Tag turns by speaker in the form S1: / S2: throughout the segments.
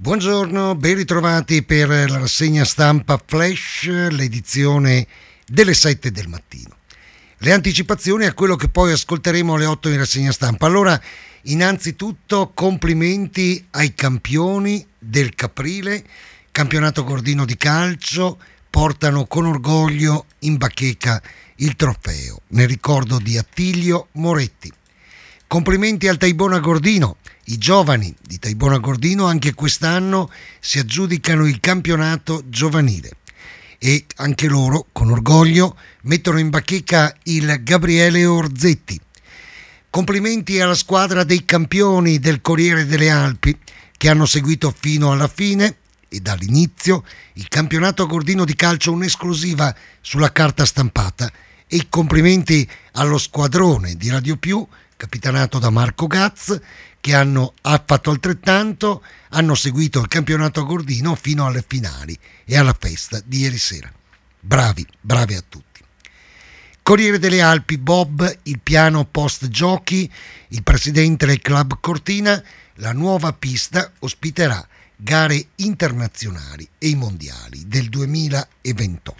S1: Buongiorno, ben ritrovati per la rassegna stampa Flash, l'edizione delle 7 del mattino. Le anticipazioni a quello che poi ascolteremo alle 8 in rassegna stampa. Allora, innanzitutto complimenti ai campioni del Caprile, campionato gordino di calcio, portano con orgoglio in bacheca il trofeo, nel ricordo di Attilio Moretti. Complimenti al Taibona Gordino. I giovani di Taibona Gordino anche quest'anno si aggiudicano il campionato giovanile e anche loro con orgoglio mettono in bacheca il Gabriele Orzetti. Complimenti alla squadra dei campioni del Corriere delle Alpi che hanno seguito fino alla fine e dall'inizio il campionato gordino di calcio, un'esclusiva sulla carta stampata, e i complimenti allo squadrone di Radio Più capitanato da Marco Gaz, che ha fatto altrettanto, hanno seguito il campionato gordino fino alle finali e alla festa di ieri sera. Bravi a tutti. Corriere delle Alpi, Bob, il piano post giochi, il presidente del club Cortina, la nuova pista ospiterà gare internazionali e i mondiali del 2028.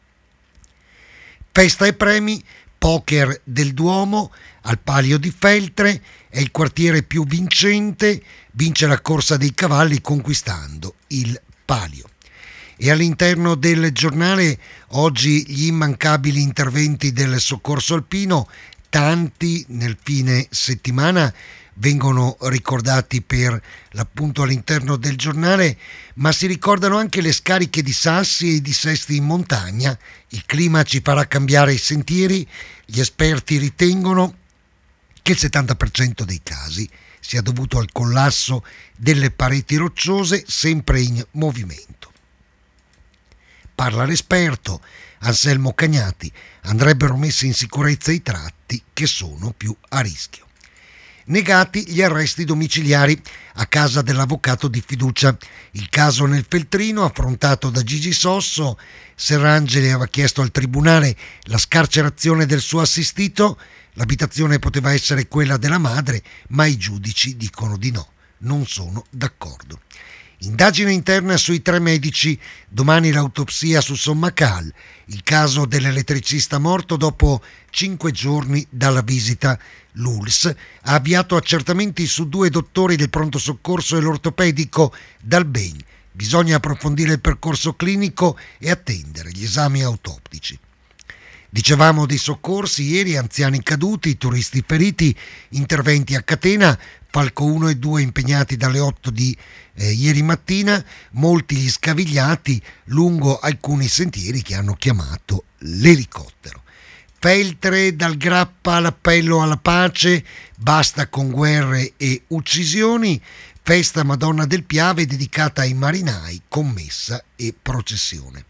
S1: Festa e premi, poker del Duomo al Palio di Feltre, è il quartiere più vincente, vince la corsa dei cavalli conquistando il palio. E all'interno del giornale oggi gli immancabili interventi del soccorso alpino, tanti nel fine settimana vengono ricordati per l'appunto all'interno del giornale, ma si ricordano anche le scariche di sassi e i dissesti in montagna. Il clima ci farà cambiare i sentieri, gli esperti ritengono che il 70% dei casi sia dovuto al collasso delle pareti rocciose sempre in movimento. Parla l'esperto Anselmo Cagnati, andrebbero messi in sicurezza i tratti che sono più a rischio. Negati gli arresti domiciliari a casa dell'avvocato di fiducia. Il caso nel Feltrino, affrontato da Gigi Sosso, Serrangeli aveva chiesto al tribunale la scarcerazione del suo assistito. L'abitazione poteva essere quella della madre, ma i giudici dicono di no, non sono d'accordo. Indagine interna sui 3 medici, domani l'autopsia su Sommacal, il caso dell'elettricista morto dopo 5 giorni dalla visita. L'ULS ha avviato accertamenti su 2 dottori del pronto soccorso e l'ortopedico dal BEN. Bisogna approfondire il percorso clinico e attendere gli esami autoptici. Dicevamo dei soccorsi ieri, anziani caduti, turisti feriti, interventi a catena, Falco 1 e 2 impegnati dalle 8 di ieri mattina, molti gli scavigliati lungo alcuni sentieri che hanno chiamato l'elicottero. Feltre, dal Grappa all'appello alla pace, basta con guerre e uccisioni, festa Madonna del Piave dedicata ai marinai con messa e processione.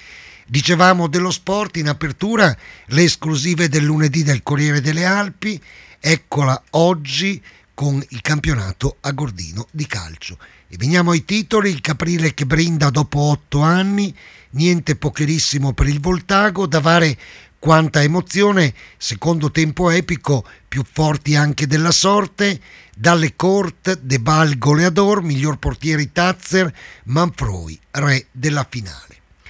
S1: Dicevamo dello sport in apertura, le esclusive del lunedì del Corriere delle Alpi, eccola oggi con il campionato a Gordino di calcio. E veniamo ai titoli: il Caprile che brinda dopo 8 anni, niente pokerissimo per il Voltago, Davare quanta emozione, secondo tempo epico, più forti anche della sorte, dalle Court, De Bal goleador, miglior portiere Tazzer, Manfroi, re della finale.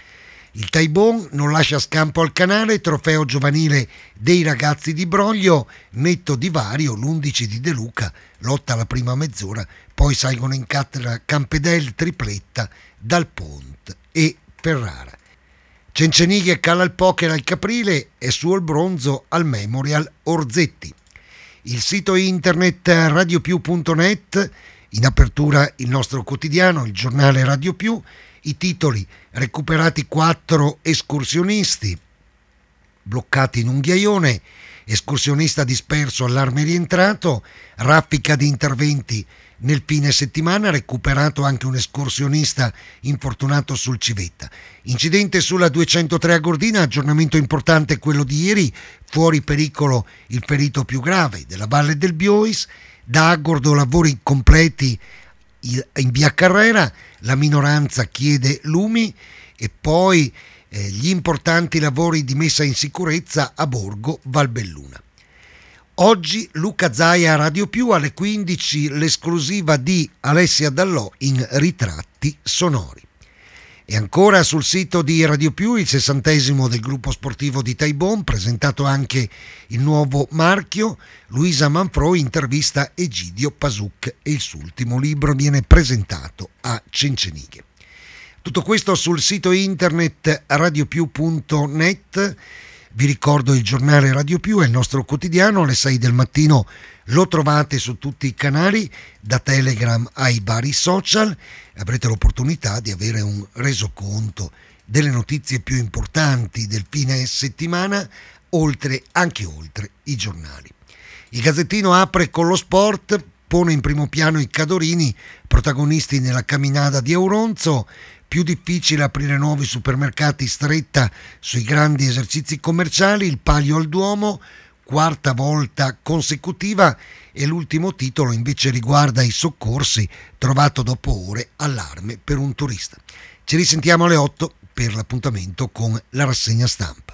S1: Il Taibon non lascia scampo al canale, trofeo giovanile dei ragazzi di Broglio, netto divario, l'11 di De Luca, lotta alla prima mezz'ora, poi salgono in cattedra Campedel, tripletta, Dal Pont e Ferrara. Cencenighe cala il poker al Caprile e suo il bronzo al Memorial Orzetti. Il sito internet radiopiù.net, in apertura il nostro quotidiano, il giornale Radio Più. I titoli: recuperati 4 escursionisti, bloccati in un ghiaione, escursionista disperso, allarme rientrato, raffica di interventi nel fine settimana, recuperato anche un escursionista infortunato sul Civetta. Incidente sulla 203 a Gordina, aggiornamento importante quello di ieri, fuori pericolo il ferito più grave della Valle del Biois, da Agordo lavori completi in via Carrera, la minoranza chiede lumi e poi gli importanti lavori di messa in sicurezza a Borgo Valbelluna. Oggi Luca Zaia a Radio Più alle 15 l'esclusiva di Alessia Dallò in Ritratti sonori. E ancora sul sito di Radio Più il 60° del gruppo sportivo di Taibon, presentato anche il nuovo marchio. Luisa Manfroi intervista Egidio Pasuc e il suo ultimo libro viene presentato a Cencenighe. Tutto questo sul sito internet radiopiù.net. Vi ricordo il giornale Radio Più è il nostro quotidiano, alle 6 del mattino lo trovate su tutti i canali, da Telegram ai vari social. Avrete l'opportunità di avere un resoconto delle notizie più importanti del fine settimana, anche oltre i giornali. Il Gazzettino apre con lo sport, pone in primo piano i Cadorini, protagonisti nella camminata di Auronzo. Più difficile aprire nuovi supermercati stretta sui grandi esercizi commerciali, il Palio al Duomo, quarta volta consecutiva, e l'ultimo titolo invece riguarda i soccorsi, trovato dopo ore allarme per un turista. Ci risentiamo alle 8 per l'appuntamento con la rassegna stampa.